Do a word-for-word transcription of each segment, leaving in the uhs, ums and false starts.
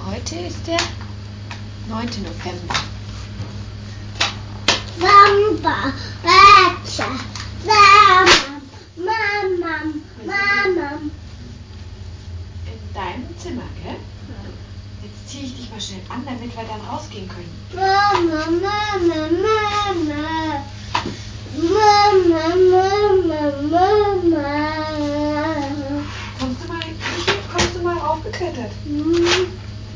Heute ist der neunte November. Mama, Bätze, Mama, Mama, Mama. In deinem Zimmer, gell? Jetzt ziehe ich dich mal schnell an, damit wir dann rausgehen können. Mama, Mama, Mama. Mama, Mama, Mama. Kommst du mal, kommst du mal raufgeklettert? Mama.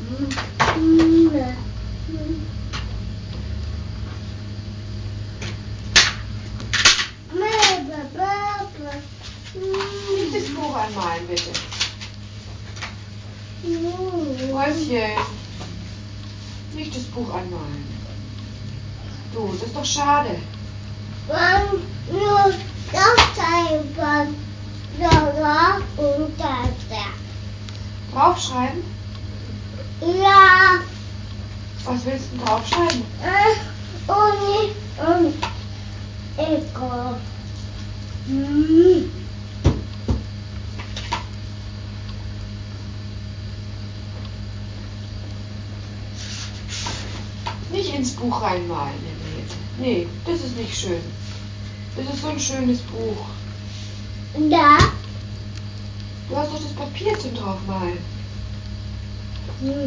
Nicht das Buch anmalen, bitte. Häuschen. Nicht das Buch anmalen. Du, das ist doch schade. Man nur das einfach da und da. Draufschreiben? Ja, Was willst du denn draufschreiben? äh, und und Ego. Hm. Nicht ins Buch reinmalen, Henriette. Nee, das ist nicht schön. Das ist so ein schönes Buch. Da. Du hast doch das Papier zum draufmalen. Hm.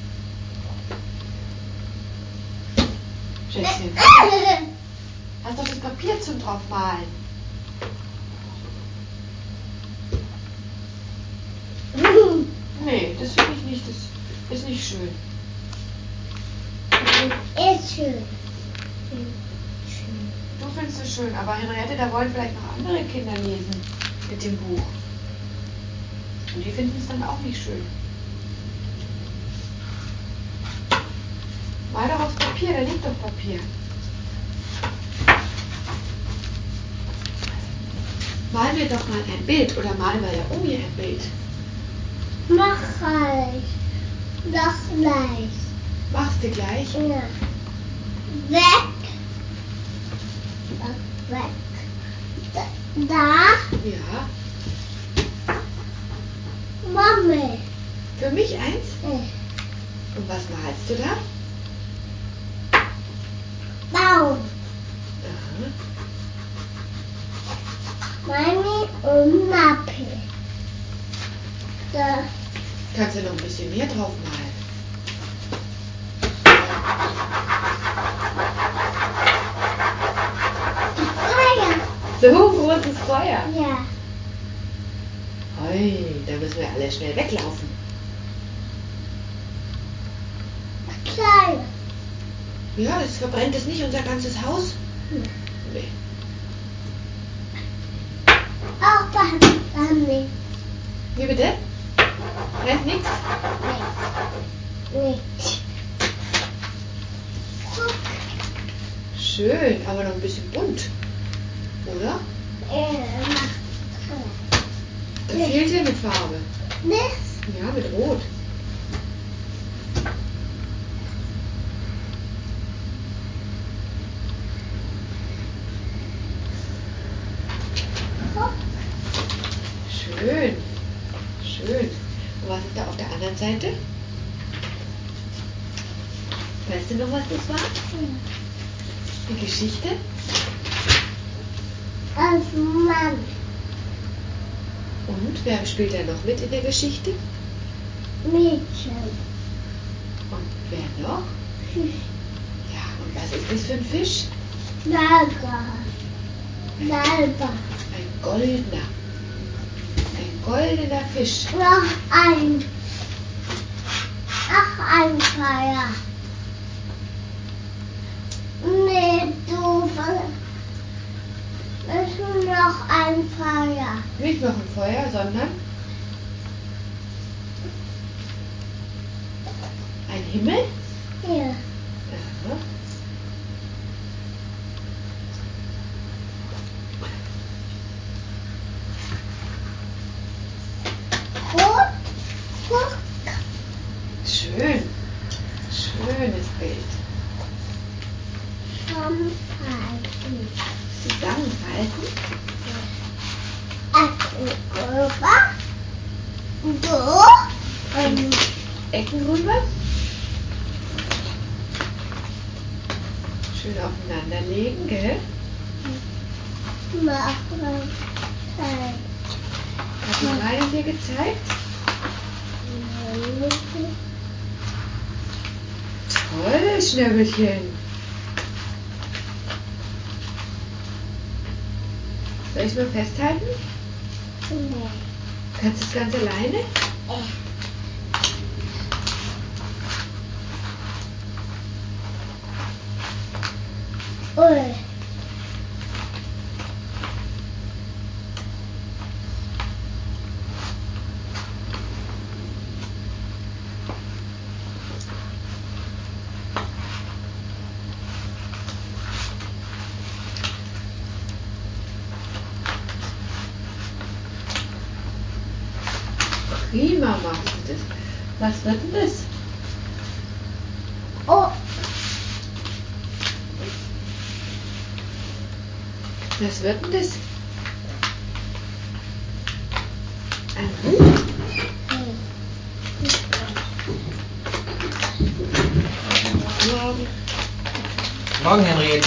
Schätzchen, hast doch das Papier zum draufmalen. Nee, das finde ich nicht. Das ist nicht schön. Ist schön. Du findest es schön, aber Henriette, da wollen vielleicht noch andere Kinder lesen mit dem Buch. Und die finden es dann auch nicht schön. Mal doch aufs Papier, da liegt doch Papier. Malen wir doch mal ein Bild oder malen wir ja Omi ein Bild. Mach gleich. Mach gleich. Machst du gleich? Ja. Weg. Weg. Da. Da. Ja. Mami. Für mich eins? Äh. Und was malst du da? Baum. Aha. Mami und Mappe. Da. Kannst du noch ein bisschen mehr drauf malen? Feuer. So großes Feuer. Ja. Ui, da müssen wir alle schnell weglaufen. Klein. Ja, das verbrennt es nicht unser ganzes Haus? Ja. Nee. Auch beim beim nicht. Wie bitte? Brennt nichts? Nicht. Guck. Schön, aber noch ein bisschen bunt. Oder? Äh, Gefällt dir mit Farbe? nicht. Ja, mit Rot. Guck. Schön. Schön. Und was ist da auf der anderen Seite? Weißt du noch, was das war? Die Geschichte? Als Mann. Und wer spielt da noch mit in der Geschichte? Mädchen. Und wer noch? Ja, und was ist das für ein Fisch? Lager. Lager. Ein goldener. Ein goldener Fisch. Noch ein. Ach, ein Feuer. Nee, du. Es ist noch ein Feuer. Nicht noch ein Feuer, sondern ein Himmel? Hier. Aha. Rot. Guck. Schön. Schönes Bild. Zusammenfalten. Zusammenfalten. Ecken rüber. So. Und Ecke Ecken rüber. Schön aufeinander legen, gell? Mach mal. Hat die Reihe dir gezeigt? Toll, Schnäbelchen. Soll ich es mal festhalten? Nee. Kannst du es ganz alleine? Ui. Prima machst du das. Was wird denn das? Oh. Was wird denn das? Ein Hut? Morgen. Morgen, Henriette.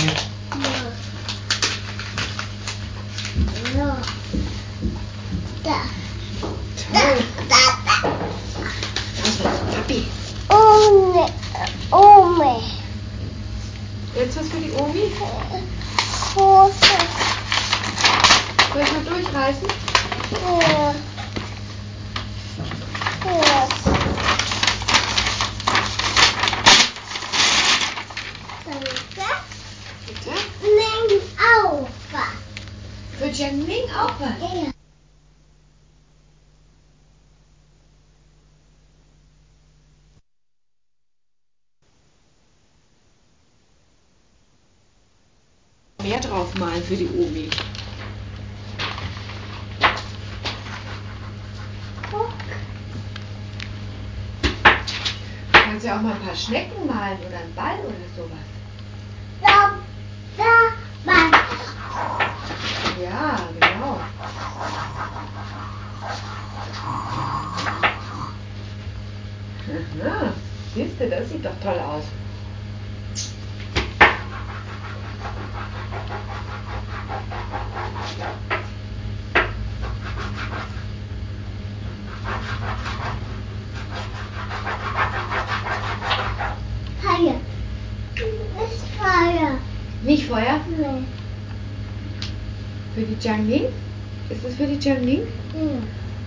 Ja. Da. Toll. Da, da. Das ist Papi. Ohne. Ohne. Jetzt was für die Omi? Hose. Soll ich mal durchreißen? Ja. Ja. Danke. Bitte? Nimm auf. Für Jiangling auch was? Ja. Mehr draufmalen für die Omi. Guck. Du kannst ja auch mal ein paar Schnecken malen oder einen Ball oder sowas. Da. Da. Mann. Ja, genau. Aha, siehst du, das sieht doch toll aus. Feuer. Ist Feuer. Nicht Feuer? Nee. Für die Jiangling? Ist das für die Jiangling? Ja.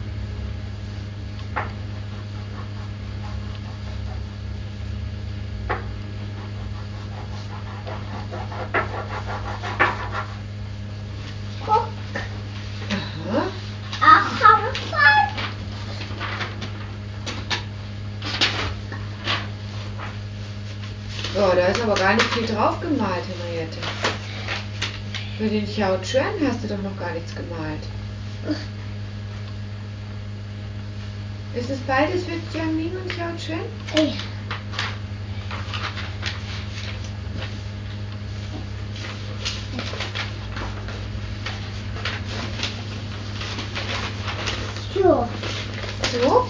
Guck. Aha. Auch haben Feuer. Oh, da ist aber gar nicht viel drauf gemalt, Henriette. Für den Xiao Chuan hast du doch noch gar nichts gemalt. Ist es beides für Jiangling und Xiao Chuan? Ja. So. So?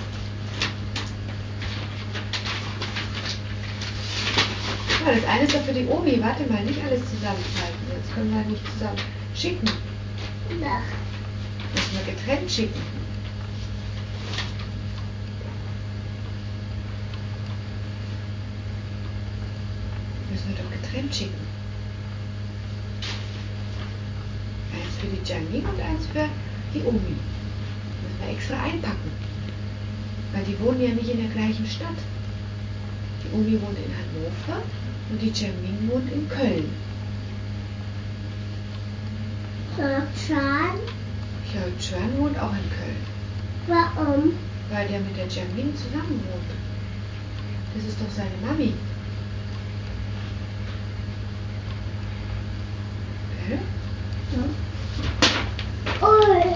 Ja, das eine ist doch für die Omi. Warte mal, nicht alles zusammenfalten. Jetzt können wir nicht zusammen schicken. Da. Müssen wir getrennt schicken. Müssen wir doch getrennt schicken. Eins für die Jiangling und eins für die Omi. Müssen wir extra einpacken. Weil die wohnen ja nicht in der gleichen Stadt. Die Omi wohnt in Hannover und die Jiangling wohnt in Köln. Schauen. Xiao Chuan wohnt auch in Köln. Warum? Weil der mit der Jiangling zusammen wohnt. Das ist doch seine Mami. Gell? Ui.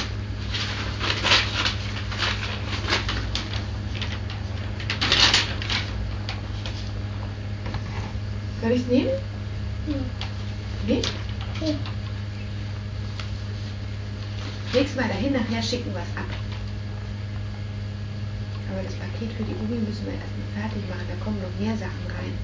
Soll ich es nehmen? Ja. Nee? Ja. Leg's mal dahin, nachher schicken wir es ab. Aber das Paket für die Omi müssen wir erstmal fertig machen. Da kommen noch mehr Sachen rein.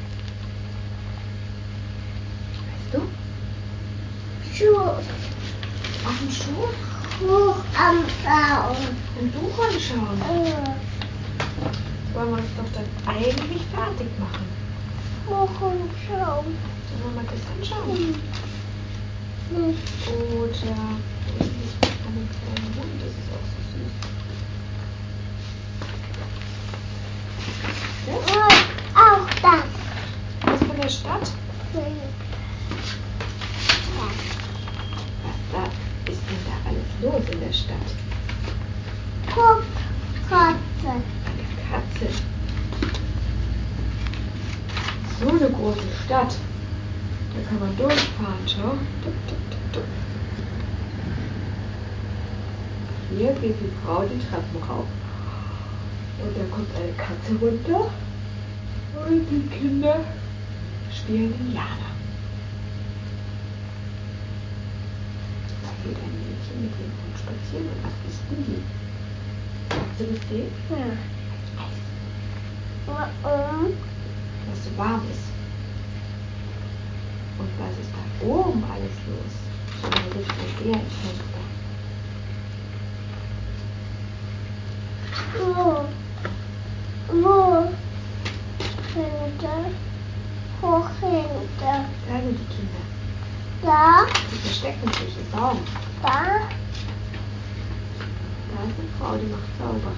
Weißt du? Schuh. Auf dem Schuh? Hoch am Baum. Im Buch anschauen. Ja. Wollen wir uns doch dann eigentlich fertig machen. Hoch am Baum. Sollen wir mal das anschauen? Nicht. Oder wo ist das von dem kleinen Hund? Das ist auch so süß. Das? Und auch das. Das von der Stadt? Was da ist denn da alles los in der Stadt? Guck, Katze. Eine Katze. So eine große Stadt. Da kann man durchfahren, schau. Tup, tup, tup, tup. Hier geht die Frau die Treppen rauf. Und da kommt eine Katze runter. Und die Kinder spielen Indianer. Da geht ein Mädchen mit dem Hund spazieren. Und was ist denn die? Hast du das gesehen? Ja. Eis. Warum? Weil es so warm ist. Und was ist da oben alles los? Schau mal, da sitzt ein Bär im Fenster. Wo? Wo? Hinter. Hoch hinter. Da sind die Kinder. Da. Die verstecken sich im Baum. Da. Da ist eine Frau, die macht sauber.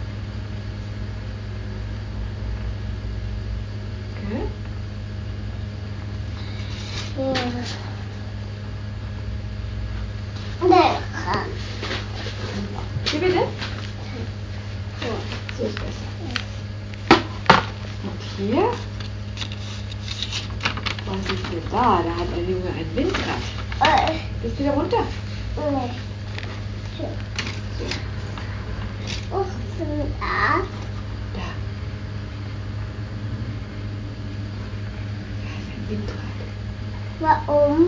Okay? Ja. Lecker. Wie bitte? So. So ist besser. Und hier? Was ist denn da? Da hat ein Junge ein Windrad. Äh. Bist du wieder runter? Nee. So. So. Und da. Da. Da ist ein Windrad. Warum?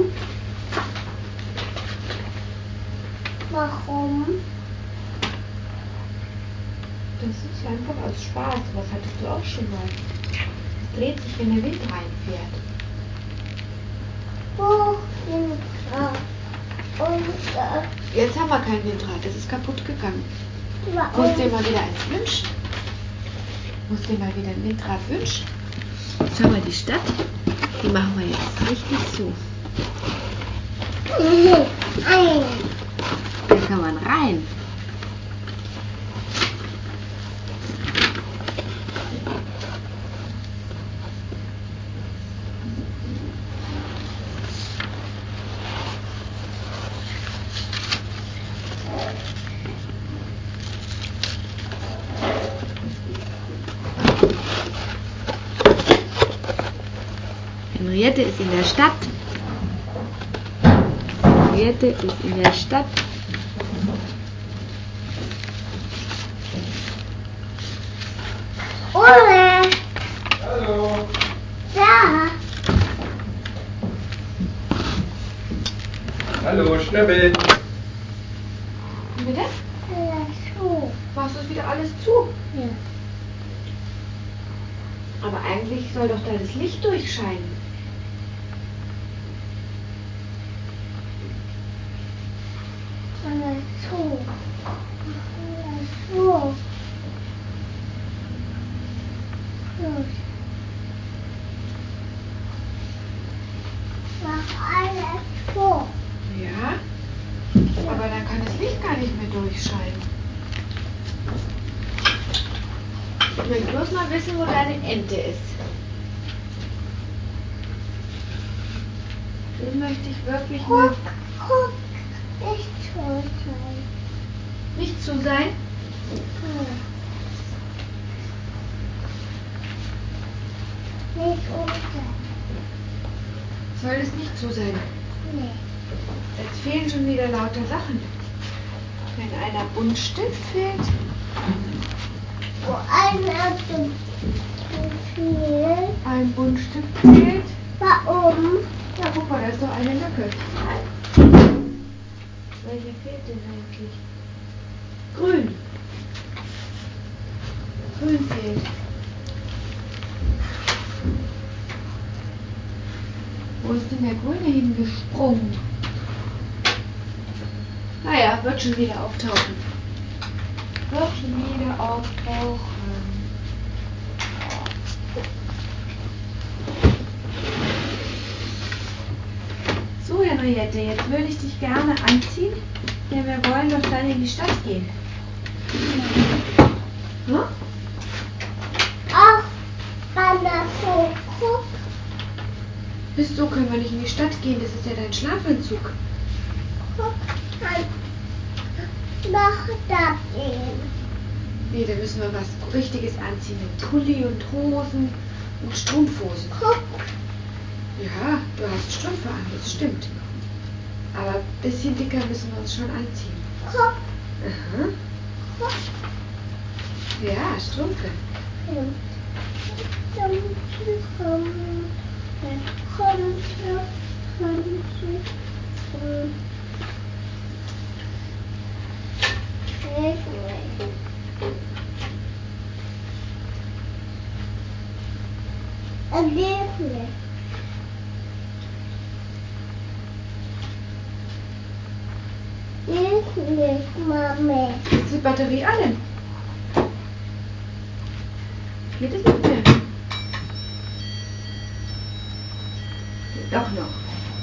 Warum? Das ist einfach aus Spaß. Was hattest du auch schon mal? Es dreht sich, wenn der Wind reinfährt. Hoch hinter. Und da. Jetzt haben wir kein Windrad. Das ist kaputt gegangen. Warum? Musst dir mal wieder eins wünschen. Musst dir mal wieder ein Windrad wünschen. Schau mal, die Stadt, die machen wir jetzt richtig so. Ein. Da kann man rein. Henriette ist in der Stadt. Henriette ist in der Stadt. Ole. Hallo. Da. Hallo, Schnäppel. Wie bitte? Ja, so. Machst du es wieder alles zu? Ja. Aber eigentlich soll doch da das Licht durchscheinen. Ja, so. Ja, so. Los. Mach alles so. Ja, aber dann kann das Licht gar nicht mehr durchscheinen. Ich will bloß mal wissen, wo deine Ente ist. Das möchte ich wirklich mal. Guck, guck. Nicht so sein. Nicht zu sein? Ja. Nicht unter. Soll es nicht so sein? Nee. Jetzt fehlen schon wieder lauter Sachen. Wenn einer Buntstift fehlt. Wo einer zu viel. Ein Buntstift fehlt. Warum? Ja, guck mal, da ist doch eine Lücke. Welche fehlt denn eigentlich? Grün. Grün fehlt. denn der Grüne hingesprungen? Naja, wird schon wieder auftauchen. Wird schon wieder auftauchen. So, Henriette, jetzt würde ich dich gerne anziehen, denn wir wollen doch dann in die Stadt gehen. Hm? Ach, Mama, so guck. Wieso können wir nicht in die Stadt gehen? Das ist ja dein Schlafanzug. Guck, dann mach das eben. Nee, da müssen wir was Richtiges anziehen. Mit Pulli und Hosen und Strumpfhosen. Guck, Ja, du hast Strümpfe an, das stimmt. Aber ein bisschen dicker müssen wir uns schon anziehen. guck, Aha. guck. Ja, Strümpfe. Und dann kommt, dann kommt, kommt, kommt. Ergebnis. Ich nicht, Mama. Jetzt ist die Batterie alle. Geht es nicht mehr? Geht doch noch.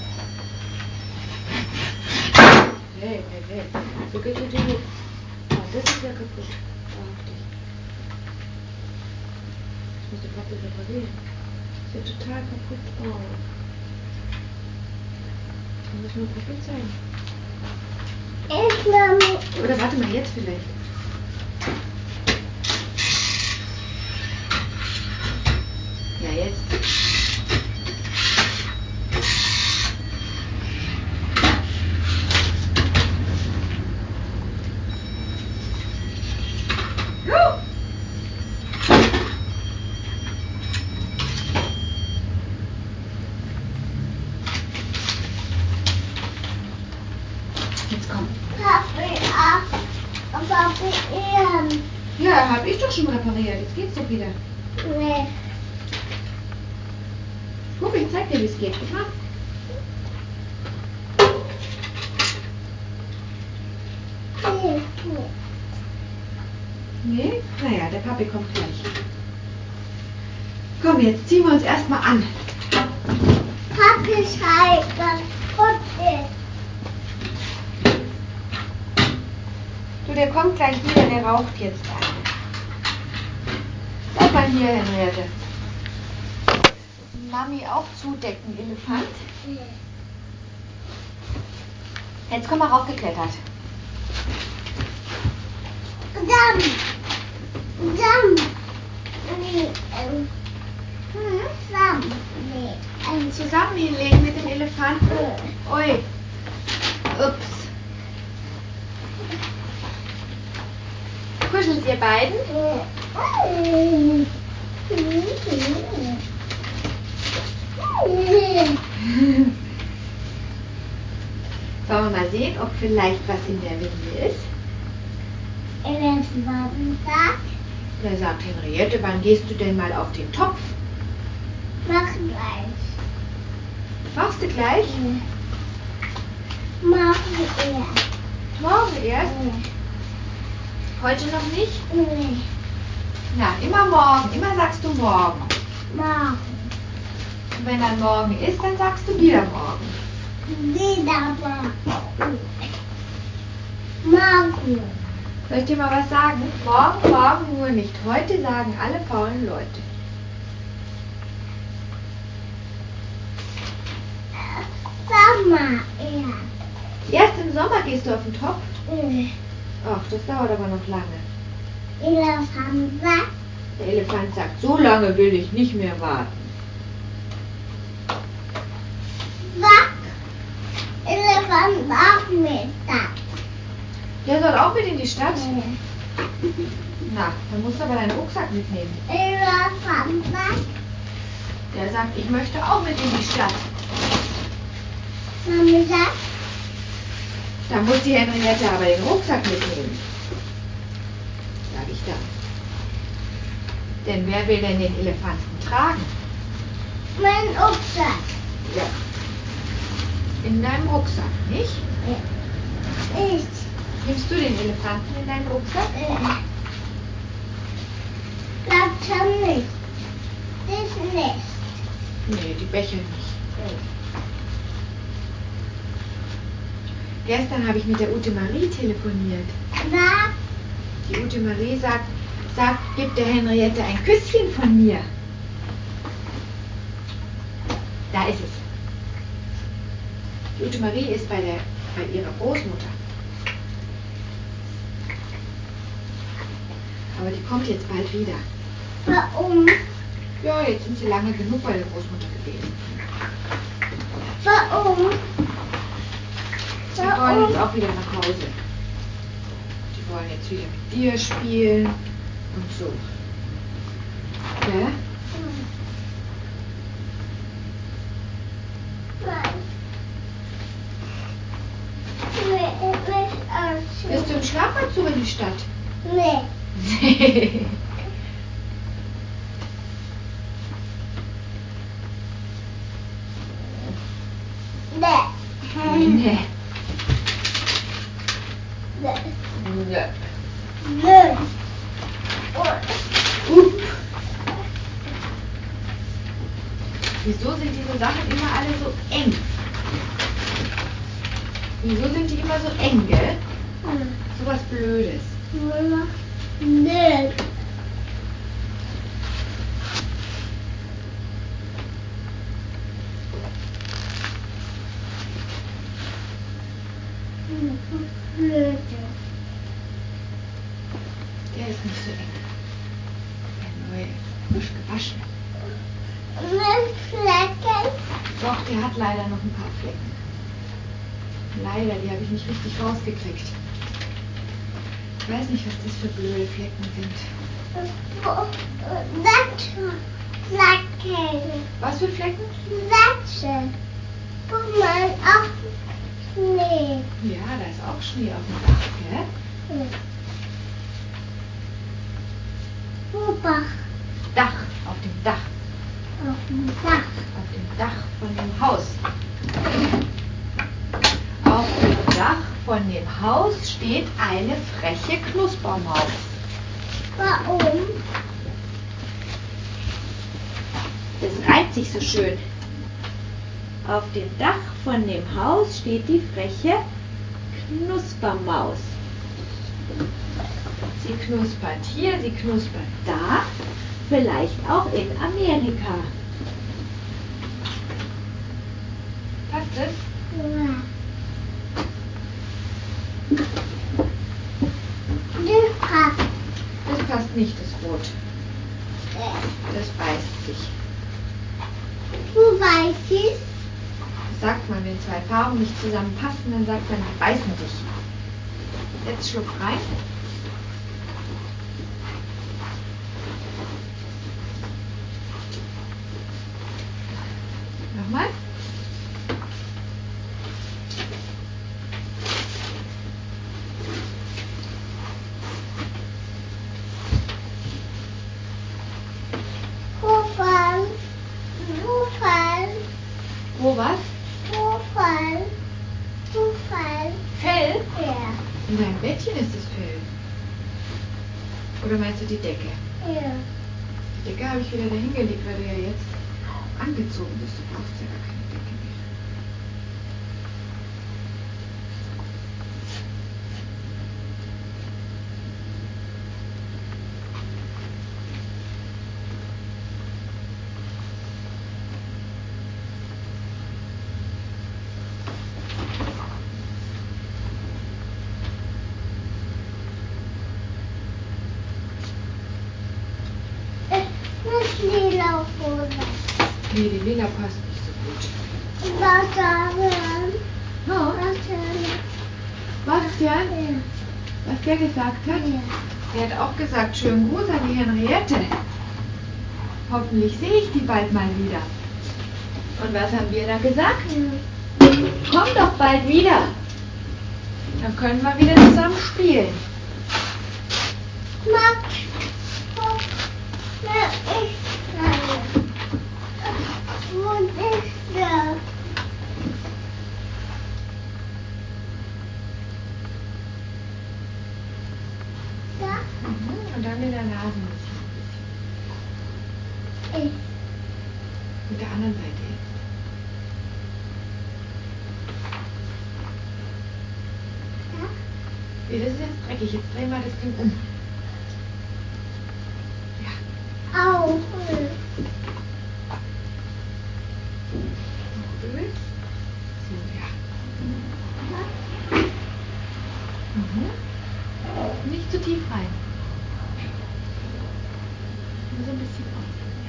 Nee, nee, nee. So geht die Tür nicht. Oh, das ist ja kaputt. Wahrhaftig. Ich muss die Platte reparieren. Ist ja total kaputt. Oh. Da muss nur kaputt sein. Ich, Mama. Oder warte mal, jetzt vielleicht. Ja, jetzt. Juhu! Jetzt komm. Papi, ach, Papi, Ian. Ja, hab ich doch schon repariert. Jetzt geht's doch wieder. Nee. Guck, ich zeig dir, wie es geht. Guck mal. Nee, nee. Nee? Naja, der Papi kommt gleich. Komm, jetzt ziehen wir uns erstmal an. Papi schreit, was gut ist. Du, der kommt gleich wieder, der raucht jetzt eine. Bleib mal hier, Henriette. Mami auch zudecken, Elefant. Nee. Jetzt komm mal raufgeklettert. Zusammen. Zusammen. Nee, ähm, Hm? zusammen. Nee, ähm, Zusammen hinlegen mit dem Elefanten. Ui. Ups. Kuschelt ihr beiden? nee. Wollen wir mal sehen, ob vielleicht was in der Winde ist? Elefant sagt, Der sagt, Henriette, wann gehst du denn mal auf den Topf? mach gleich. Machst du gleich? Mach erst. Morgen erst? Nee. Heute noch nicht? Nee. Na, immer morgen. Immer sagst du morgen. Morgen. Und wenn dann morgen ist, dann sagst du wieder morgen. Wieder morgen. Morgen. Soll ich dir mal was sagen? Morgen, morgen nur nicht. Heute sagen alle faulen Leute. Sommer erst. Erst im Sommer gehst du auf den Topf? Nee. Ach, das dauert aber noch lange. Elefant sagt, Der Elefant sagt, so lange will ich nicht mehr warten. sagt, Elefant Nachmittag. Der soll auch mit in die Stadt? Nee. Na, dann musst du aber deinen Rucksack mitnehmen. Elefant sagt, Der sagt, ich möchte auch mit in die Stadt. Mama sagt, Da muss die Henriette aber den Rucksack mitnehmen. Sag ich dann. Denn wer will denn den Elefanten tragen? mein Rucksack. Ja. In deinem Rucksack, nicht? Ich. Nimmst du den Elefanten in deinen Rucksack? Das schon nicht. Das nicht. Nee, die Becher nicht. Gestern habe ich mit der Ute Marie telefoniert. Was? Die Ute Marie sagt, sagt, gib der Henriette ein Küsschen von mir. Da ist es. Die Ute Marie ist bei, der, bei ihrer Großmutter. Aber die kommt jetzt bald wieder. Warum? Ja, jetzt sind sie lange genug bei der Großmutter gewesen. Warum? Sie wollen jetzt auch wieder nach Hause. Die wollen jetzt wieder mit dir spielen und so. Gell? Nein. Nee, nicht aus. Wirst du im Schlafanzug in die Stadt? Nee. Nee. Nee. Nee. Nee. Nee. Nee. Up. Wieso sind diese Sachen immer alle so eng? Wieso sind die immer so eng, gell? So was Blödes. Mama. Nee. Blöde. Der ist nicht so eng. Der neue, frisch gewaschen. Mit Flecken. Doch, der hat leider noch ein paar Flecken. Leider, die habe ich nicht richtig rausgekriegt. Ich weiß nicht, was das für blöde Flecken sind. Wäsche. Flecken. Was für Flecken? Wäsche. Guck mal, auf Schnee. Ja, da ist auch Schnee auf dem Dach, gell? Opa. Dach, auf dem Dach. Auf dem Dach. Auf dem Dach von dem Haus. Auf dem Dach von dem Haus steht eine freche Knuspermaus. Warum? Das reimt sich so schön. Auf dem Dach von dem Haus steht die freche Knuspermaus. Sie knuspert hier, sie knuspert da, vielleicht auch in Amerika. Passt es? Ja. Das passt. Das passt nicht, das Rot. Das beißt sich. Du weißt es. Das sagt man, wenn zwei Farben nicht zusammenpassen, dann sagt man, die beißen sich. Jetzt schluck rein. Nochmal. Zufall. Zufall. Wo was? Zufall. Zufall. Fell? Ja. In deinem Bettchen ist das Fell. Oder meinst du die Decke? Ja. Die Decke habe ich wieder dahin gelegt, weil du ja jetzt angezogen bist. Du brauchst ja gar keine Decke mehr. Das lila Hose. Nee, die Lila passt nicht so gut. Was sagen? Oh, Was sagen? Bastian, Ja. was der gesagt hat? Ja. Der hat auch gesagt, schönen Gruß an die Henriette. Hoffentlich sehe ich die bald mal wieder. Und was haben wir da gesagt? Komm doch bald wieder. Dann können wir wieder zusammen spielen. Max. Ja, ich kann. Wo ist der? Und dann in der Nase ein bisschen. Ein bisschen. Ich. Mit der anderen Seite jetzt. Ja. Nee, das ist jetzt dreckig. Jetzt drehen wir das Ding um. Ja. Au. Noch Öl. So, ja. Mhm. Nicht zu tief rein. Nur so ein bisschen auf.